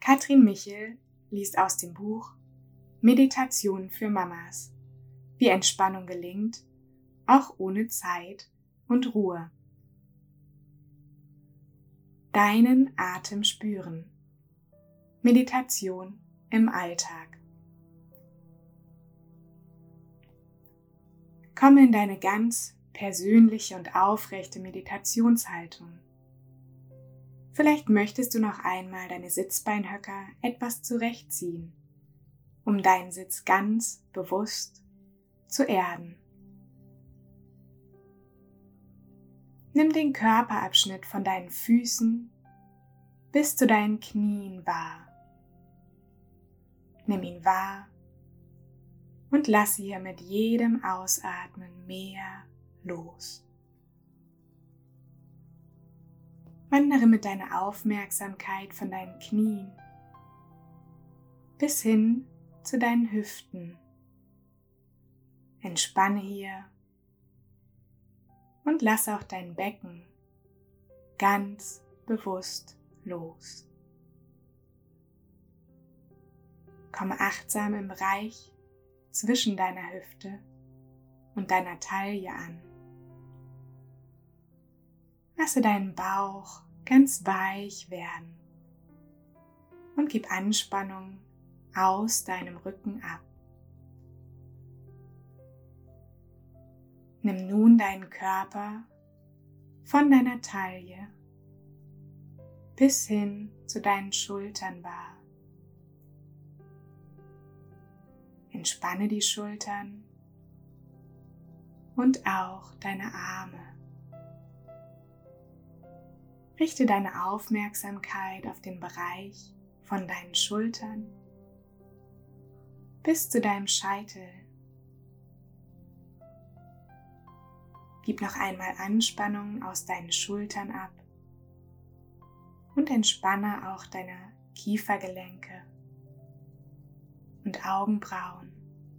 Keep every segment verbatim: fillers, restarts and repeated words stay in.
Katrin Michel liest aus dem Buch Meditation für Mamas, wie Entspannung gelingt, auch ohne Zeit und Ruhe. Deinen Atem spüren. Meditation im Alltag. Komme in deine ganz persönliche und aufrechte Meditationshaltung. Vielleicht möchtest du noch einmal deine Sitzbeinhöcker etwas zurechtziehen, um deinen Sitz ganz bewusst zu erden. Nimm den Körperabschnitt von deinen Füßen bis zu deinen Knien wahr. Nimm ihn wahr und lass hier mit jedem Ausatmen mehr los. Wandere mit deiner Aufmerksamkeit von deinen Knien bis hin zu deinen Hüften. Entspanne hier und lass auch dein Becken ganz bewusst los. Komme achtsam im Bereich zwischen deiner Hüfte und deiner Taille an. Lasse deinen Bauch ganz weich werden und gib Anspannung aus deinem Rücken ab. Nimm nun deinen Körper von deiner Taille bis hin zu deinen Schultern wahr. Entspanne die Schultern und auch deine Arme. Richte deine Aufmerksamkeit auf den Bereich von deinen Schultern bis zu deinem Scheitel. Gib noch einmal Anspannung aus deinen Schultern ab und entspanne auch deine Kiefergelenke und Augenbrauen.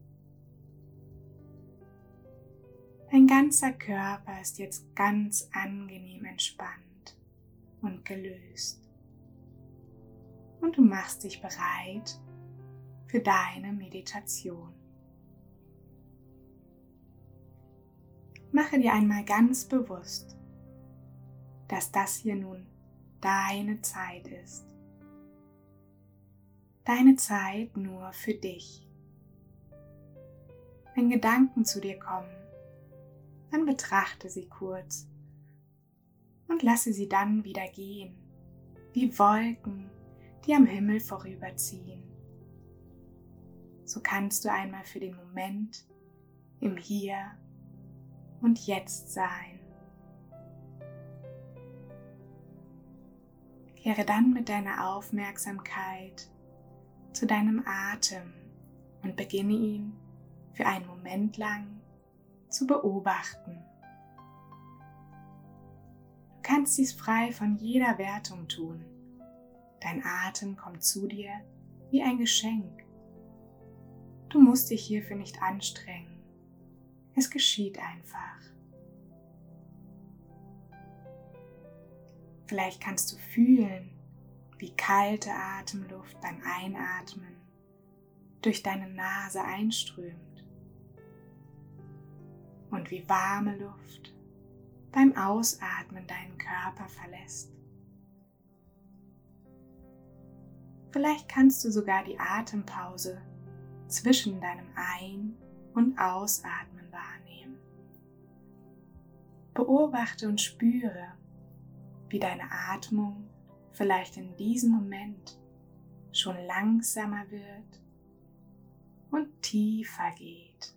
Dein ganzer Körper ist jetzt ganz angenehm entspannt und gelöst. Und du machst dich bereit für deine Meditation. Mache dir einmal ganz bewusst, dass das hier nun deine Zeit ist. Deine Zeit nur für dich. Wenn Gedanken zu dir kommen, dann betrachte sie kurz und lasse sie dann wieder gehen, wie Wolken, die am Himmel vorüberziehen. So kannst du einmal für den Moment im Hier und Jetzt sein. Kehre dann mit deiner Aufmerksamkeit zu deinem Atem und beginne ihn für einen Moment lang zu beobachten. Du kannst dies frei von jeder Wertung tun. Dein Atem kommt zu dir wie ein Geschenk. Du musst dich hierfür nicht anstrengen. Es geschieht einfach. Vielleicht kannst du fühlen, wie kalte Atemluft beim Einatmen durch deine Nase einströmt und wie warme Luft beim Ausatmen deinen Körper verlässt. Vielleicht kannst du sogar die Atempause zwischen deinem Ein- und Ausatmen wahrnehmen. Beobachte und spüre, wie deine Atmung vielleicht in diesem Moment schon langsamer wird und tiefer geht.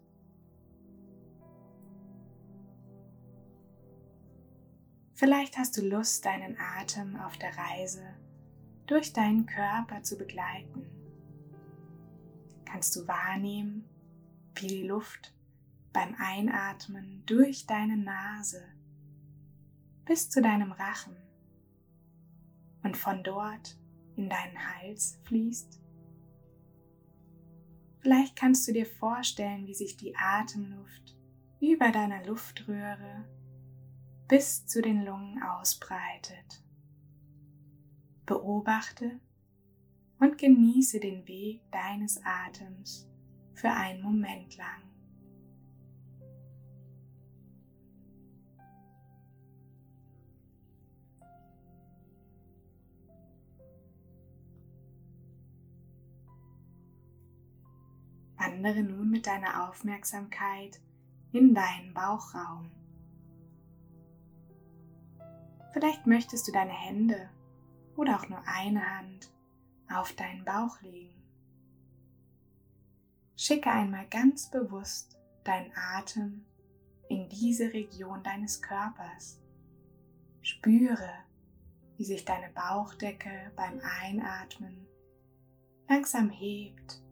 Vielleicht hast du Lust, deinen Atem auf der Reise durch deinen Körper zu begleiten. Kannst du wahrnehmen, wie die Luft beim Einatmen durch deine Nase bis zu deinem Rachen und von dort in deinen Hals fließt? Vielleicht kannst du dir vorstellen, wie sich die Atemluft über deiner Luftröhre bis zu den Lungen ausbreitet. Beobachte und genieße den Weg deines Atems für einen Moment lang. Wandere nun mit deiner Aufmerksamkeit in deinen Bauchraum. Vielleicht möchtest du deine Hände oder auch nur eine Hand auf deinen Bauch legen. Schicke einmal ganz bewusst deinen Atem in diese Region deines Körpers. Spüre, wie sich deine Bauchdecke beim Einatmen langsam hebt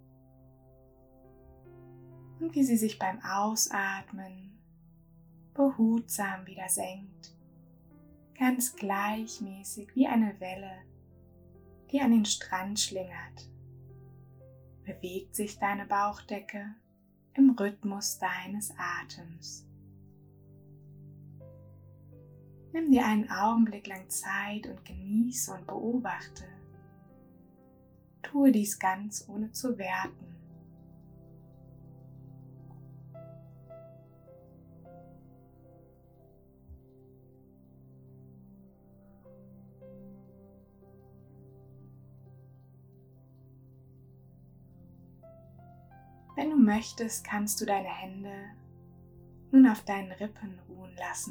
und wie sie sich beim Ausatmen behutsam wieder senkt, ganz gleichmäßig wie eine Welle, die an den Strand schlingert. Bewegt sich deine Bauchdecke im Rhythmus deines Atems. Nimm dir einen Augenblick lang Zeit und genieße und beobachte. Tue dies ganz ohne zu werten. Wenn du möchtest, kannst du deine Hände nun auf deinen Rippen ruhen lassen.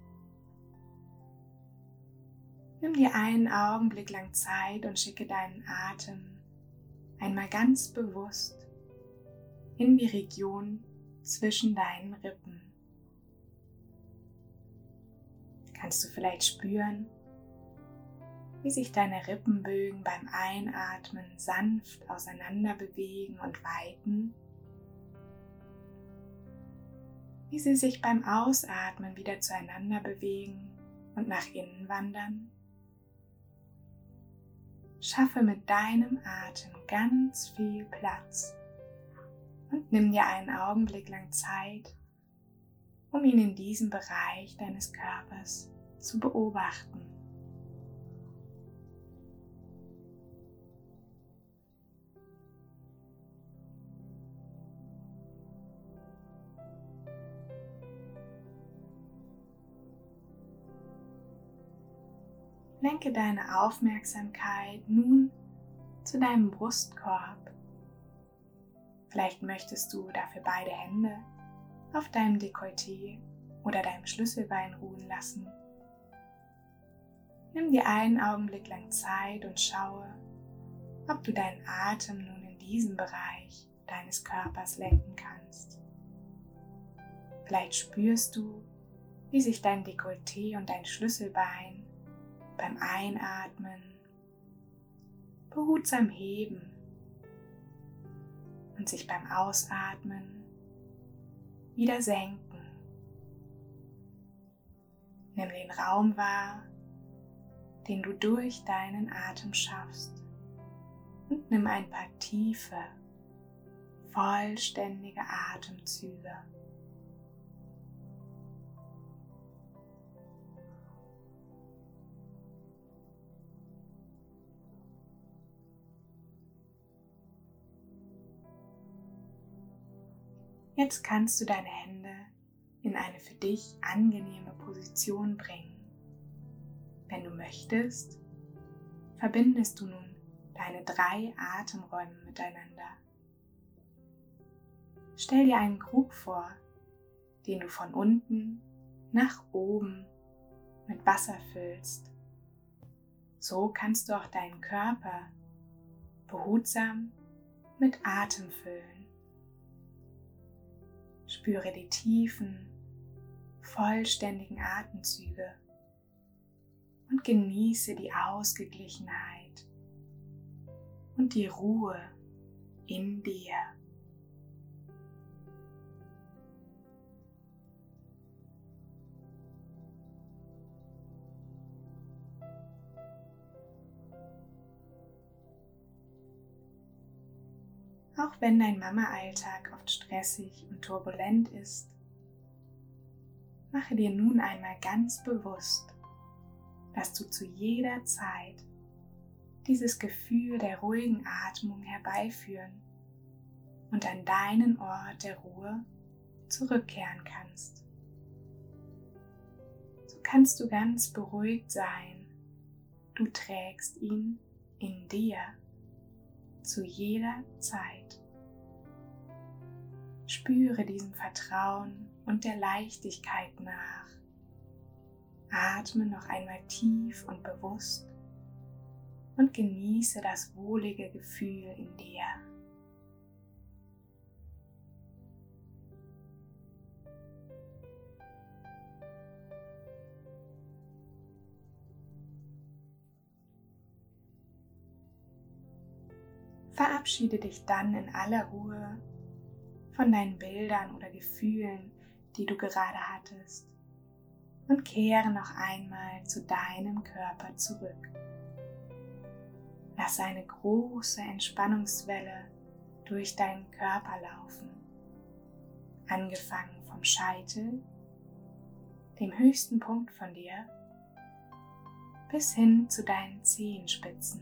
Nimm dir einen Augenblick lang Zeit und schicke deinen Atem einmal ganz bewusst in die Region zwischen deinen Rippen. Kannst du vielleicht spüren, wie sich deine Rippenbögen beim Einatmen sanft auseinander bewegen und weiten, wie sie sich beim Ausatmen wieder zueinander bewegen und nach innen wandern. Schaffe mit deinem Atem ganz viel Platz und nimm dir einen Augenblick lang Zeit, um ihn in diesem Bereich deines Körpers zu beobachten. Lenke deine Aufmerksamkeit nun zu deinem Brustkorb. Vielleicht möchtest du dafür beide Hände auf deinem Dekolleté oder deinem Schlüsselbein ruhen lassen. Nimm dir einen Augenblick lang Zeit und schaue, ob du deinen Atem nun in diesem Bereich deines Körpers lenken kannst. Vielleicht spürst du, wie sich dein Dekolleté und dein Schlüsselbein beim Einatmen behutsam heben und sich beim Ausatmen wieder senken. Nimm den Raum wahr, den du durch deinen Atem schaffst, und nimm ein paar tiefe, vollständige Atemzüge. Jetzt kannst du deine Hände in eine für dich angenehme Position bringen. Wenn du möchtest, verbindest du nun deine drei Atemräume miteinander. Stell dir einen Krug vor, den du von unten nach oben mit Wasser füllst. So kannst du auch deinen Körper behutsam mit Atem füllen. Spüre die tiefen, vollständigen Atemzüge und genieße die Ausgeglichenheit und die Ruhe in dir. Auch wenn dein Mama-Alltag oft stressig und turbulent ist, mache dir nun einmal ganz bewusst, dass du zu jeder Zeit dieses Gefühl der ruhigen Atmung herbeiführen und an deinen Ort der Ruhe zurückkehren kannst. So kannst du ganz beruhigt sein. Du trägst ihn in dir zu jeder Zeit. Spüre diesem Vertrauen und der Leichtigkeit nach. Atme noch einmal tief und bewusst und genieße das wohlige Gefühl in dir. Verabschiede dich dann in aller Ruhe von deinen Bildern oder Gefühlen, die du gerade hattest, und kehre noch einmal zu deinem Körper zurück. Lass eine große Entspannungswelle durch deinen Körper laufen, angefangen vom Scheitel, dem höchsten Punkt von dir, bis hin zu deinen Zehenspitzen.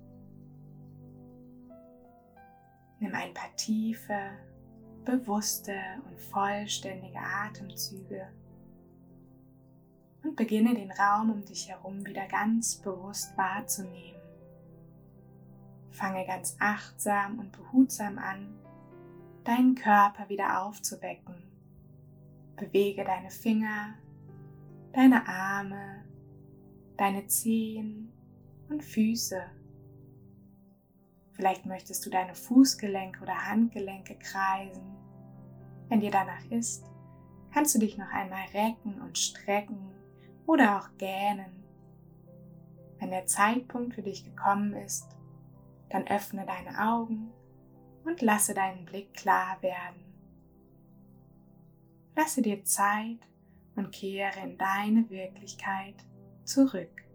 Nimm ein paar tiefe, bewusste und vollständige Atemzüge und beginne den Raum um dich herum wieder ganz bewusst wahrzunehmen. Fange ganz achtsam und behutsam an, deinen Körper wieder aufzuwecken. Bewege deine Finger, deine Arme, deine Zehen und Füße. Vielleicht möchtest du deine Fußgelenke oder Handgelenke kreisen. Wenn dir danach ist, kannst du dich noch einmal recken und strecken oder auch gähnen. Wenn der Zeitpunkt für dich gekommen ist, dann öffne deine Augen und lasse deinen Blick klar werden. Lasse dir Zeit und kehre in deine Wirklichkeit zurück.